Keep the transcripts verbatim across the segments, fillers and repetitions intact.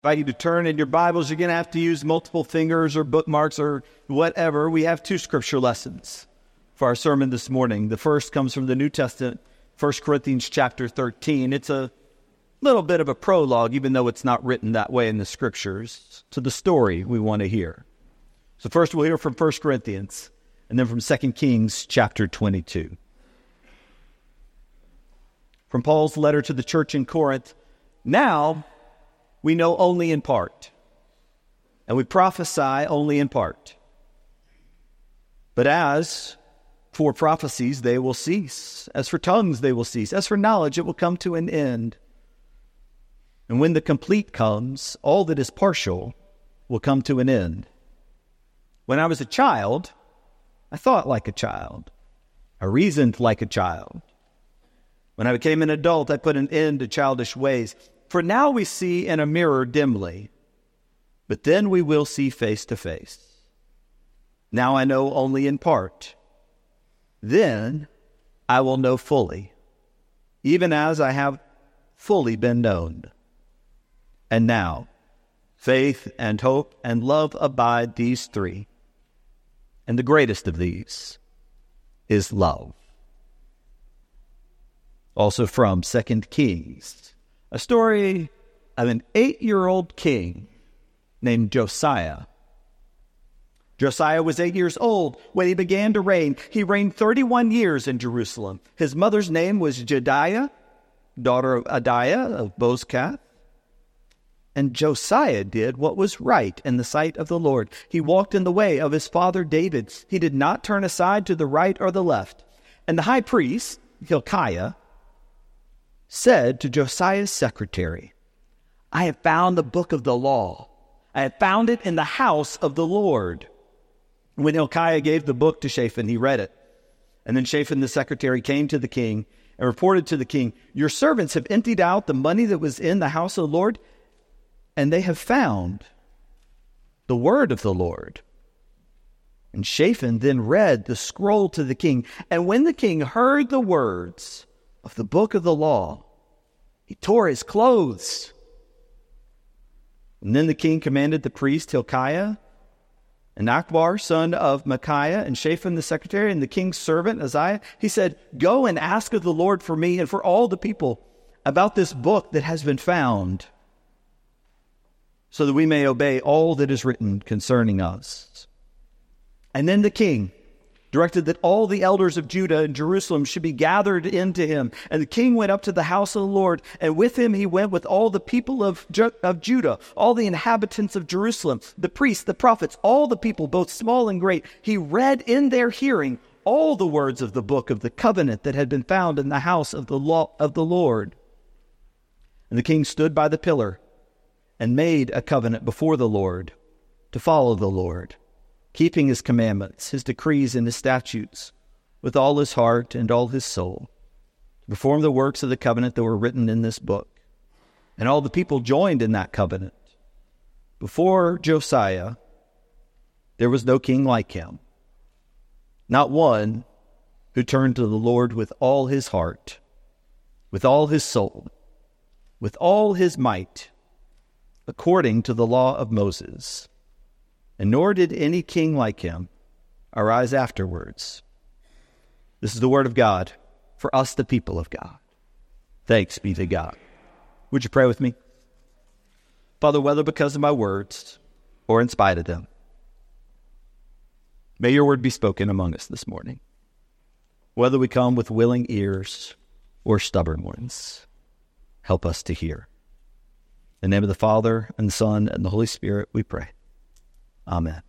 invite you to turn in your Bibles. You're going to have to use multiple fingers or bookmarks or whatever. We have two scripture lessons for our sermon this morning. The first comes from the New Testament, First Corinthians chapter thirteen. It's a little bit of a prologue, even though it's not written that way in the scriptures, to the story we want to hear. So first we'll hear from First Corinthians, and then from Second Kings chapter twenty-two. From Paul's letter to the church in Corinth, now we know only in part, and we prophesy only in part. But as for prophecies, they will cease. As for tongues, they will cease. As for knowledge, it will come to an end. And when the complete comes, all that is partial will come to an end. When I was a child, I thought like a child. I reasoned like a child. When I became an adult, I put an end to childish ways. For now we see in a mirror dimly, but then we will see face to face. Now I know only in part. Then I will know fully, even as I have fully been known. And now, faith and hope and love abide, these three. And the greatest of these is love. Also from Second Kings. A story of an eight-year-old king named Josiah. Josiah was eight years old when he began to reign. He reigned thirty-one years in Jerusalem. His mother's name was Jediah, daughter of Adiah of Bozkath. And Josiah did what was right in the sight of the Lord. He walked in the way of his father David. He did not turn aside to the right or the left. And the high priest, Hilkiah, said to Josiah's secretary, I have found the book of the law. I have found it in the house of the Lord. When Hilkiah gave the book to Shaphan, he read it. And then Shaphan the secretary came to the king and reported to the king, your servants have emptied out the money that was in the house of the Lord, and they have found the word of the Lord. And Shaphan then read the scroll to the king. And when the king heard the words of the book of the law, he tore his clothes. And then the king commanded the priest Hilkiah and Akbar, son of Micaiah, and Shaphan the secretary, and the king's servant Isaiah. He said, go and ask of the Lord for me and for all the people about this book that has been found, so that we may obey all that is written concerning us. And then the king directed that all the elders of Judah and Jerusalem should be gathered into him. And the king went up to the house of the Lord, and with him he went with all the people of, Ju- of Judah, all the inhabitants of Jerusalem, the priests, the prophets, all the people, both small and great. He read in their hearing all the words of the book of the covenant that had been found in the house of the law of the Lord. And the king stood by the pillar and made a covenant before the Lord to follow the Lord, keeping his commandments, his decrees, and his statutes with all his heart and all his soul, to perform the works of the covenant that were written in this book. And all the people joined in that covenant. Before Josiah, there was no king like him, not one who turned to the Lord with all his heart, with all his soul, with all his might, according to the law of Moses. And nor did any king like him arise afterwards. This is the word of God for us, the people of God. Thanks be to God. Would you pray with me? Father, whether because of my words or in spite of them, may your word be spoken among us this morning. Whether we come with willing ears or stubborn ones, help us to hear. In the name of the Father, and the Son, and the Holy Spirit, we pray. Amen.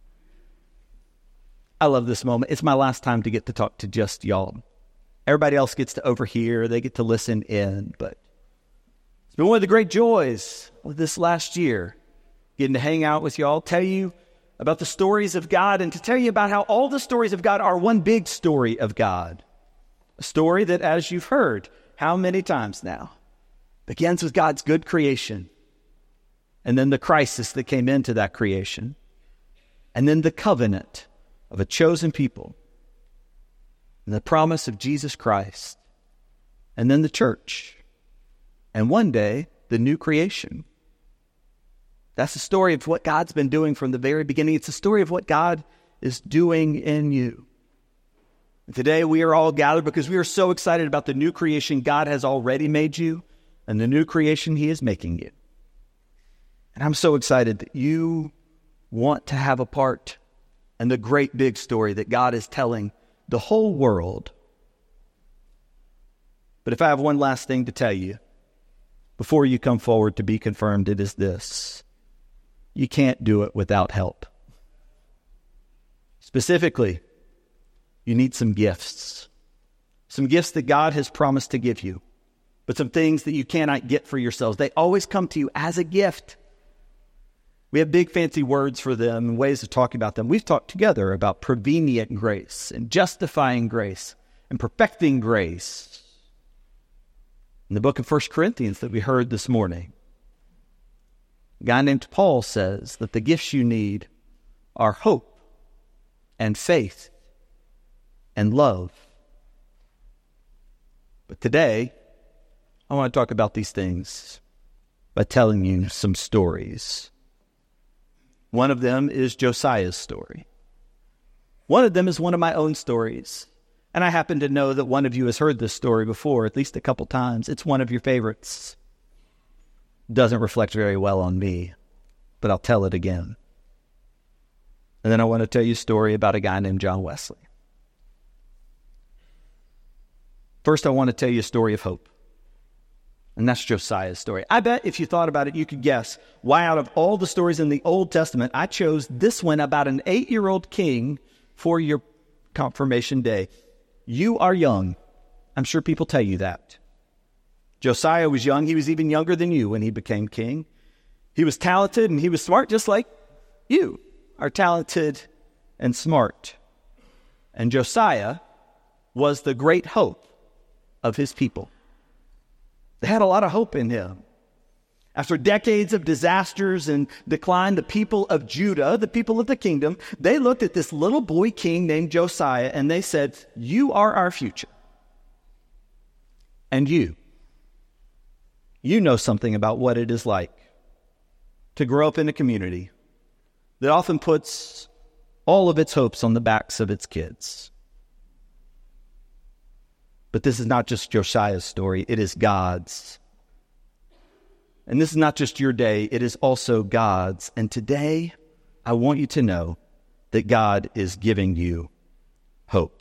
I love this moment. It's my last time to get to talk to just y'all. Everybody else gets to overhear. They get to listen in. But it's been one of the great joys of this last year, getting to hang out with y'all, tell you about the stories of God, and to tell you about how all the stories of God are one big story of God. A story that, as you've heard how many times now, begins with God's good creation, and then the crisis that came into that creation, and then the covenant of a chosen people, and the promise of Jesus Christ, and then the church, and one day, the new creation. That's the story of what God's been doing from the very beginning. It's the story of what God is doing in you. And today we are all gathered because we are so excited about the new creation God has already made you and the new creation he is making you. And I'm so excited that you want to have a part in the great big story that God is telling the whole world. But if I have one last thing to tell you before you come forward to be confirmed, it is this. You can't do it without help. Specifically, you need some gifts. Some gifts that God has promised to give you, but some things that you cannot get for yourselves. They always come to you as a gift. We have big fancy words for them and ways of talking about them. We've talked together about prevenient grace and justifying grace and perfecting grace. In the book of First Corinthians that we heard this morning, a guy named Paul says that the gifts you need are hope and faith and love. But today, I want to talk about these things by telling you some stories. One of them is Josiah's story. One of them is one of my own stories. And I happen to know that one of you has heard this story before, at least a couple times. It's one of your favorites. Doesn't reflect very well on me, but I'll tell it again. And then I want to tell you a story about a guy named John Wesley. First, I want to tell you a story of hope. And that's Josiah's story. I bet if you thought about it, you could guess why out of all the stories in the Old Testament, I chose this one about an eight-year-old king for your confirmation day. You are young. I'm sure people tell you that. Josiah was young. He was even younger than you when he became king. He was talented and he was smart, just like you are talented and smart. And Josiah was the great hope of his people. They had a lot of hope in him. After decades of disasters and decline, the people of Judah, the people of the kingdom, they looked at this little boy king named Josiah and they said, you are our future. And you, you know something about what it is like to grow up in a community that often puts all of its hopes on the backs of its kids. But this is not just Josiah's story, it is God's. And this is not just your day, it is also God's. And today, I want you to know that God is giving you hope.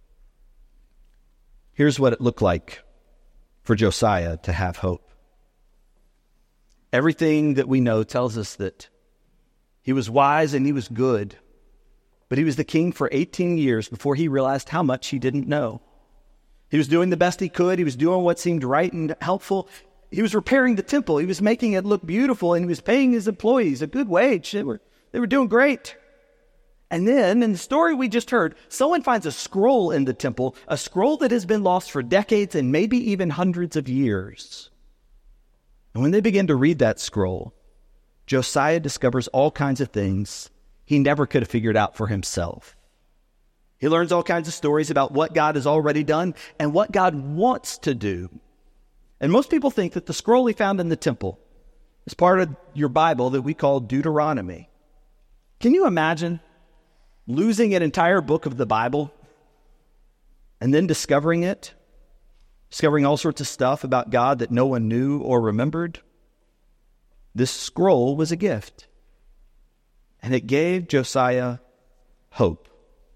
Here's what it looked like for Josiah to have hope. Everything that we know tells us that he was wise and he was good, but he was the king for eighteen years before he realized how much he didn't know. He was doing the best he could. He was doing what seemed right and helpful. He was repairing the temple. He was making it look beautiful, and he was paying his employees a good wage. They were, they were doing great. And then, in the story we just heard, someone finds a scroll in the temple, a scroll that has been lost for decades and maybe even hundreds of years. And when they begin to read that scroll, Josiah discovers all kinds of things he never could have figured out for himself. He learns all kinds of stories about what God has already done and what God wants to do. And most people think that the scroll he found in the temple is part of your Bible that we call Deuteronomy. Can you imagine losing an entire book of the Bible and then discovering it? Discovering all sorts of stuff about God that no one knew or remembered? This scroll was a gift. And it gave Josiah hope.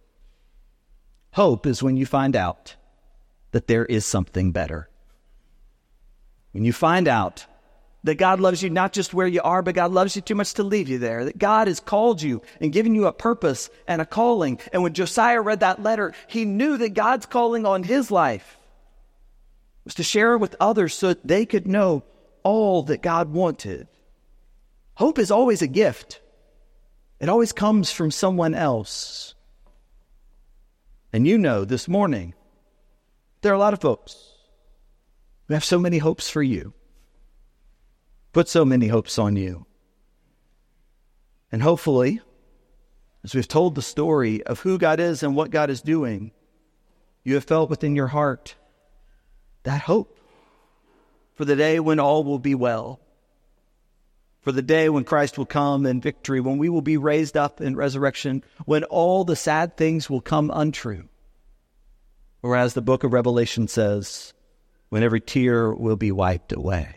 Hope is when you find out that there is something better. When you find out that God loves you not just where you are, but God loves you too much to leave you there. That God has called you and given you a purpose and a calling. And when Josiah read that letter, he knew that God's calling on his life was to share it with others so that they could know all that God wanted. Hope is always a gift. It always comes from someone else. And you know this morning, there are a lot of folks who have so many hopes for you. Put so many hopes on you. And hopefully, as we've told the story of who God is and what God is doing, you have felt within your heart that hope for the day when all will be well. for the day when Christ will come in victory, when we will be raised up in resurrection, when all the sad things will come untrue. Or as the book of Revelation says, when every tear will be wiped away.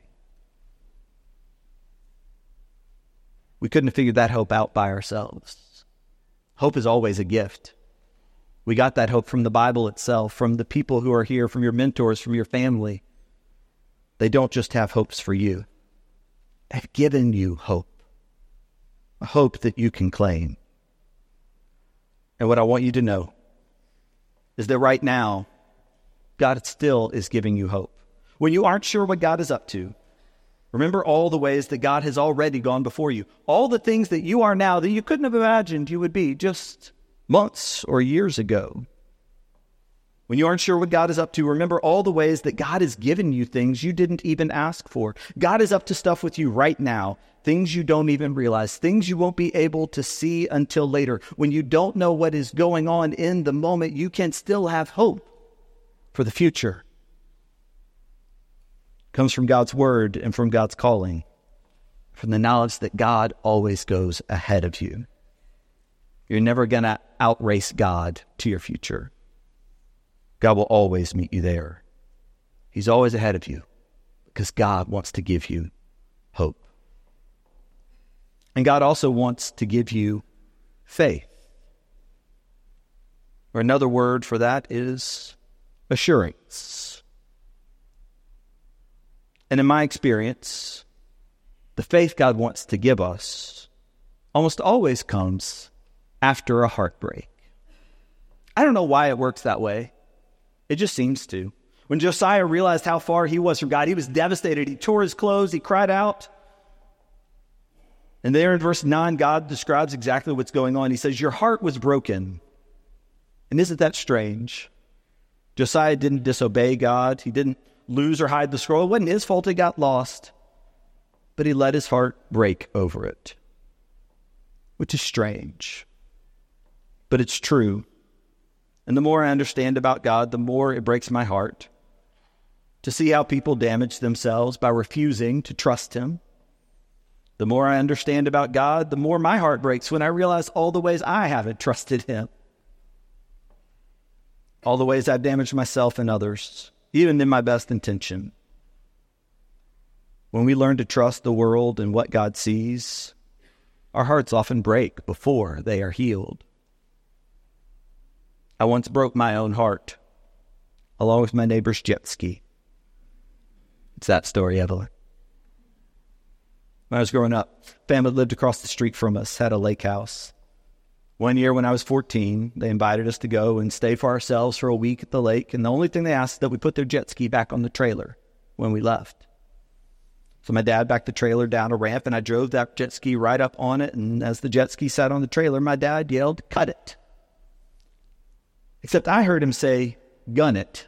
We couldn't have figured that hope out by ourselves. Hope is always a gift. We got that hope from the Bible itself, from the people who are here, from your mentors, from your family. They don't just have hopes for you. They've given you hope, a hope that you can claim. And what I want you to know is that right now, God still is giving you hope. When you aren't sure what God is up to, remember all the ways that God has already gone before you. All the things that you are now that you couldn't have imagined you would be just months or years ago. When you aren't sure what God is up to, remember all the ways that God has given you things you didn't even ask for. God is up to stuff with you right now, things you don't even realize, things you won't be able to see until later. When you don't know what is going on in the moment, you can still have hope for the future. It comes from God's word and from God's calling, from the knowledge that God always goes ahead of you. You're never going to outrace God to your future. God will always meet you there. He's always ahead of you because God wants to give you hope. And God also wants to give you faith. Or another word for that is assurance. And in my experience, the faith God wants to give us almost always comes after a heartbreak. I don't know why it works that way. It just seems to. When Josiah realized how far he was from God, he was devastated. He tore his clothes. He cried out. And there in verse nine, God describes exactly what's going on. He says, your heart was broken. And isn't that strange? Josiah didn't disobey God. He didn't lose or hide the scroll. It wasn't his fault it got lost. But he let his heart break over it, which is strange. But it's true. And the more I understand about God, the more it breaks my heart to see how people damage themselves by refusing to trust him. The more I understand about God, the more my heart breaks when I realize all the ways I haven't trusted him. All the ways I've damaged myself and others, even in my best intention. When we learn to trust the world and what God sees, our hearts often break before they are healed. I once broke my own heart, along with my neighbor's jet ski. It's that story, Evelyn. When I was growing up, family lived across the street from us, had a lake house. One year when I was fourteen, they invited us to go and stay for ourselves for a week at the lake, and the only thing they asked is that we put their jet ski back on the trailer when we left. So my dad backed the trailer down a ramp, and I drove that jet ski right up on it, and as the jet ski sat on the trailer, my dad yelled, "Cut it." Except I heard him say, "Gun it."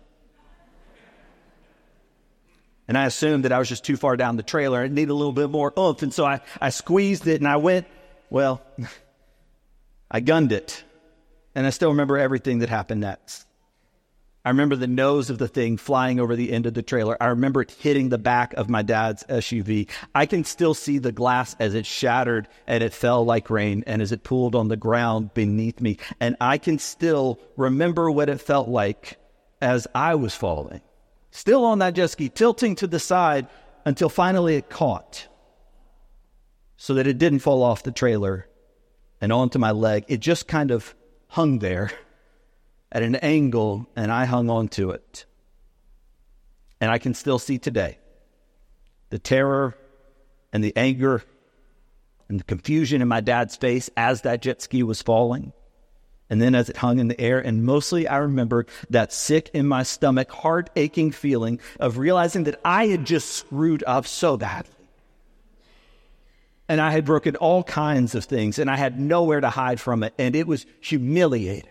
And I assumed that I was just too far down the trailer. It needed a little bit more oomph. And so I, I squeezed it and I went, well, I gunned it. And I still remember everything that happened next. I remember the nose of the thing flying over the end of the trailer. I remember it hitting the back of my dad's S U V. I can still see the glass as it shattered and it fell like rain and as it pooled on the ground beneath me. And I can still remember what it felt like as I was falling. Still on that jet ski, tilting to the side until finally it caught so that it didn't fall off the trailer and onto my leg. It just kind of hung there at an angle, and I hung on to it. And I can still see today the terror and the anger and the confusion in my dad's face as that jet ski was falling. And then as it hung in the air, and mostly I remember that sick in my stomach, heart-aching feeling of realizing that I had just screwed up so badly. And I had broken all kinds of things, and I had nowhere to hide from it, and it was humiliating.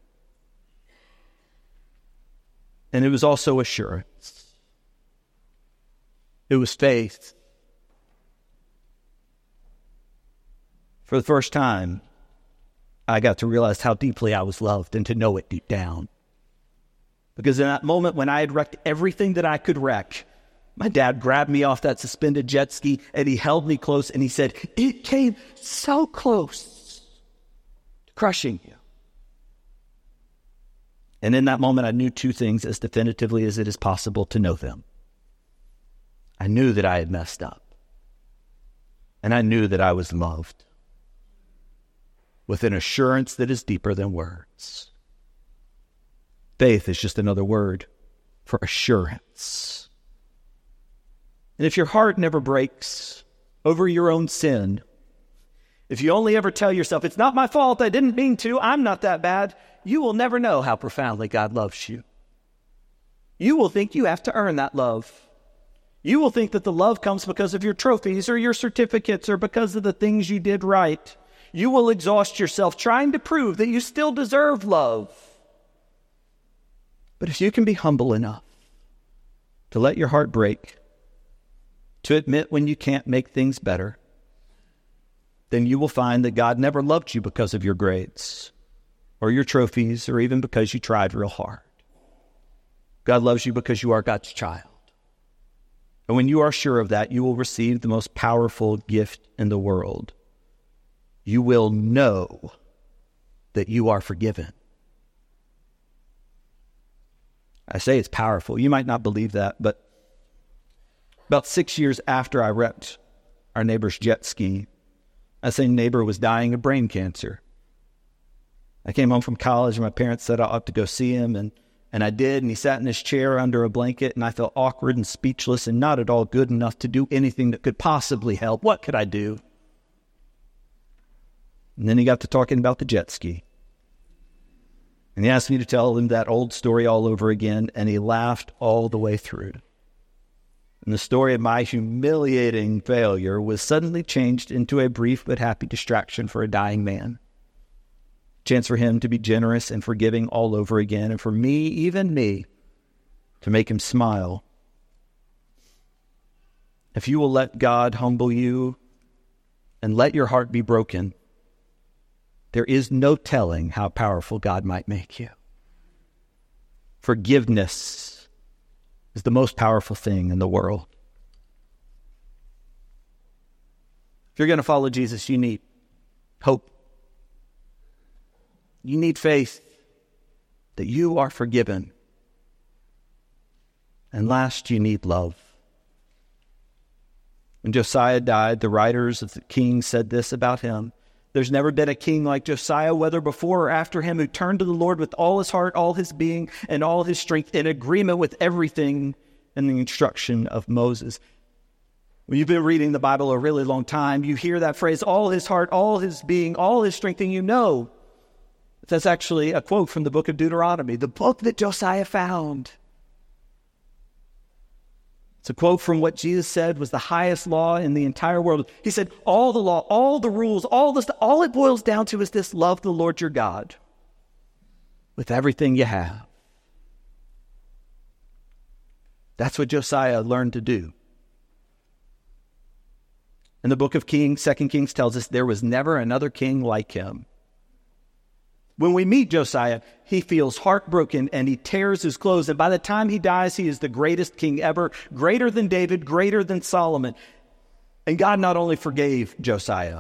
And it was also assurance. It was faith. For the first time, I got to realize how deeply I was loved and to know it deep down. Because in that moment when I had wrecked everything that I could wreck, My dad grabbed me off that suspended jet ski and he held me close and he said, it came so close to crushing you. And in that moment, I knew two things as definitively as it is possible to know them. I knew that I had messed up. And I knew that I was loved with an assurance that is deeper than words. Faith is just another word for assurance. And if your heart never breaks over your own sin, if you only ever tell yourself, it's not my fault, I didn't mean to, I'm not that bad, you will never know how profoundly God loves you. You will think you have to earn that love. You will think that the love comes because of your trophies or your certificates or because of the things you did right. You will exhaust yourself trying to prove that you still deserve love. But if you can be humble enough to let your heart break, to admit when you can't make things better, then you will find that God never loved you because of your grades or your trophies or even because you tried real hard. God loves you because you are God's child. And when you are sure of that, you will receive the most powerful gift in the world. You will know that you are forgiven. I say it's powerful. You might not believe that, but about six years after I wrecked our neighbor's jet ski, that same neighbor was dying of brain cancer. I came home from college and my parents said I ought to go see him, and And I did, and he sat in his chair under a blanket, and I felt awkward and speechless and not at all good enough to do anything that could possibly help. What could I do? And then he got to talking about the jet ski. And he asked me to tell him that old story all over again, and he laughed all the way through. And the story of my humiliating failure was suddenly changed into a brief but happy distraction for a dying man. Chance for him to be generous and forgiving all over again, and for me, even me, to make him smile. If you will let God humble you and let your heart be broken, there is no telling how powerful God might make you. Forgiveness is the most powerful thing in the world. If you're going to follow Jesus, you need hope. You need faith that you are forgiven. And last, you need love. When Josiah died, the writers of the Kings said this about him: there's never been a king like Josiah, whether before or after him, who turned to the Lord with all his heart, all his being, and all his strength, in agreement with everything in the instruction of Moses. When you've been reading the Bible a really long time, you hear that phrase, all his heart, all his being, all his strength, and you know that's actually a quote from the book of Deuteronomy, the book that Josiah found. It's a quote from what Jesus said was the highest law in the entire world. He said, all the law, all the rules, all this, all it boils down to is this: love the Lord your God with everything you have. That's what Josiah learned to do. And the book of Kings, Second Kings, tells us there was never another king like him. When we meet Josiah, he feels heartbroken and he tears his clothes. And by the time he dies, he is the greatest king ever, greater than David, greater than Solomon. And God not only forgave Josiah,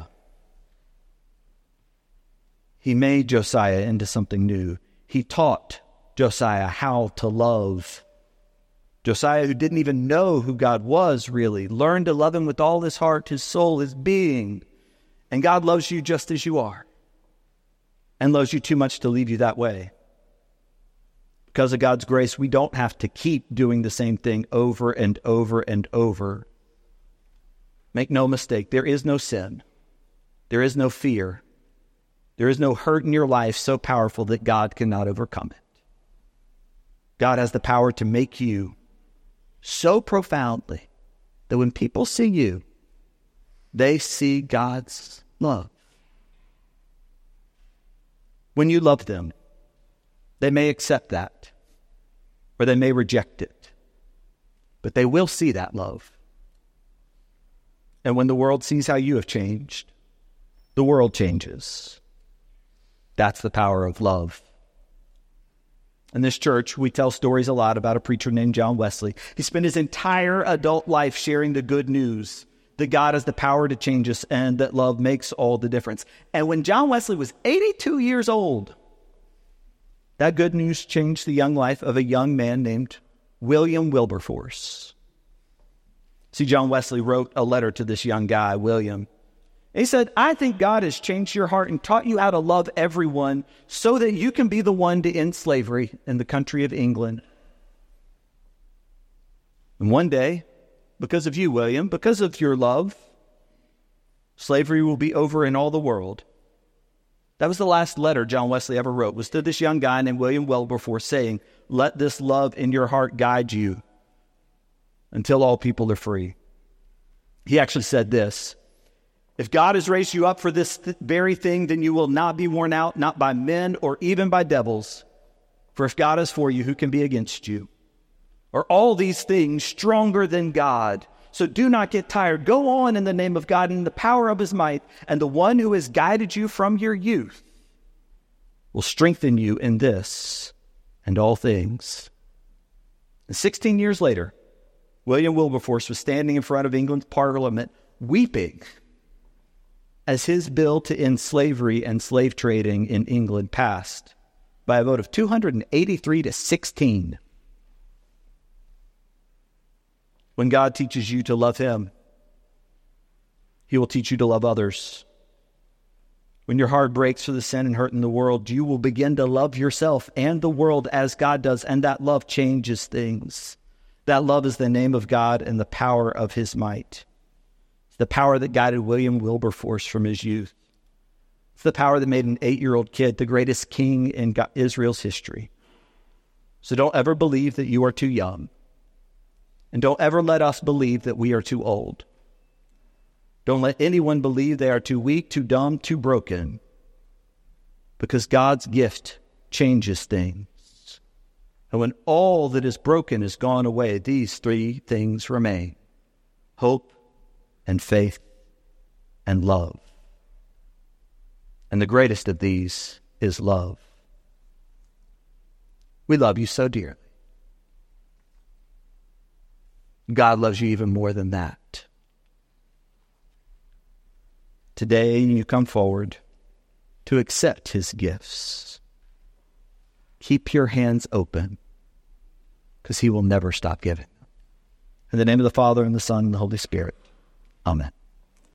he made Josiah into something new. He taught Josiah how to love. Josiah, who didn't even know who God was really, learned to love him with all his heart, his soul, his being. And God loves you just as you are, and loves you too much to leave you that way. Because of God's grace, we don't have to keep doing the same thing over and over and over. Make no mistake, there is no sin. There is no fear. There is no hurt in your life so powerful that God cannot overcome it. God has the power to make you so profoundly that when people see you, they see God's love. When you love them, they may accept that, or they may reject it, but they will see that love. And when the world sees how you have changed, the world changes. That's the power of love. In this church, we tell stories a lot about a preacher named John Wesley. He spent his entire adult life sharing the good news that God has the power to change us and that love makes all the difference. And when John Wesley was eighty-two years old, that good news changed the young life of a young man named William Wilberforce. See, John Wesley wrote a letter to this young guy, William. He said, I think God has changed your heart and taught you how to love everyone so that you can be the one to end slavery in the country of England. And one day, because of you, William, because of your love, slavery will be over in all the world. That was the last letter John Wesley ever wrote, was to this young guy named William Wilberforce saying, let this love in your heart guide you until all people are free. He actually said this, if God has raised you up for this th- very thing, then you will not be worn out, not by men or even by devils. For if God is for you, who can be against you? Are all these things stronger than God? So do not get tired. Go on in the name of God and in the power of his might, and the one who has guided you from your youth will strengthen you in this and all things. And sixteen years later, William Wilberforce was standing in front of England's Parliament weeping as his bill to end slavery and slave trading in England passed by a vote of two hundred eighty-three to sixteen. When God teaches you to love him, he will teach you to love others. When your heart breaks for the sin and hurt in the world, you will begin to love yourself and the world as God does, and that love changes things. That love is the name of God and the power of his might. It's the power that guided William Wilberforce from his youth. It's the power that made an eight-year-old kid the greatest king in Israel's history. So don't ever believe that you are too young. And don't ever let us believe that we are too old. Don't let anyone believe they are too weak, too dumb, too broken. Because God's gift changes things. And when all that is broken is gone away, these three things remain. Hope and faith and love. And the greatest of these is love. We love you so dearly. God loves you even more than that. Today you come forward to accept his gifts. Keep your hands open, because he will never stop giving. In the name of the Father, and the Son, and the Holy Spirit. Amen.